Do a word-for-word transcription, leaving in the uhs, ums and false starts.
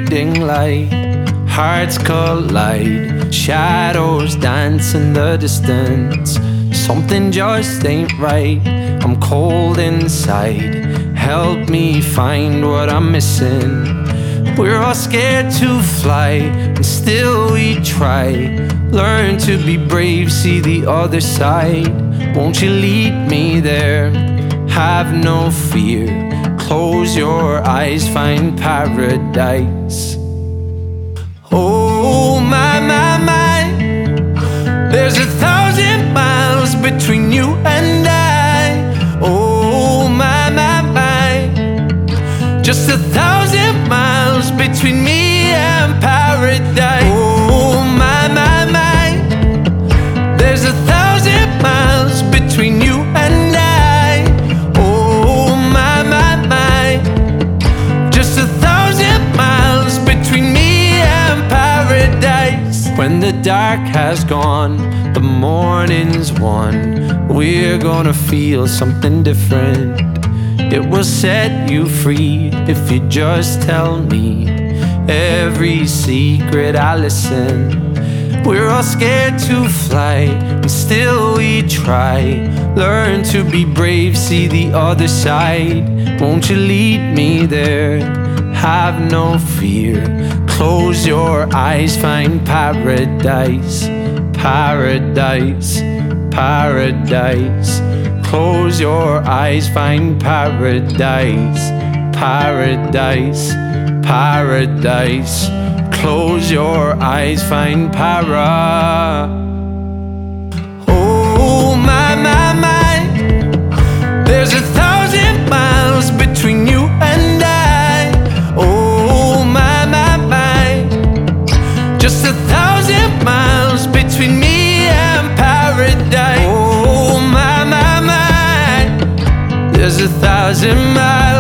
fading light, hearts collide, shadows dance in the distance. Something just ain't right, I'm cold inside. Help me find what I'm missing. We're all scared to fly, and still we try. Learn to be brave, see the other side. Won't you lead me there? Have no fear. Close your eyes, find paradise. Oh my, my, my. There's a thousand miles between you and I. Oh my, my, my. Just a thousand miles between me and paradise. Oh my, my, my. There's a thousand miles between you and I. Oh my, my, my. Just a thousand miles between me and paradise. When the dark has gone, the morning's won. We're gonna feel something different. It will set you free if you just tell me every secret. I listen. We're all scared to fly, and still we try. Learn to be brave, see the other side. Won't you lead me there? Have no fear. Close your eyes, find paradise. Paradise, paradise. Close your eyes, find paradise. Paradise, paradise. Close your eyes, find para. Oh my, my, my. There's a thousand miles between you and I. Oh my, my, my. Just a thousand miles between me and paradise. Oh my, my, my. There's a thousand miles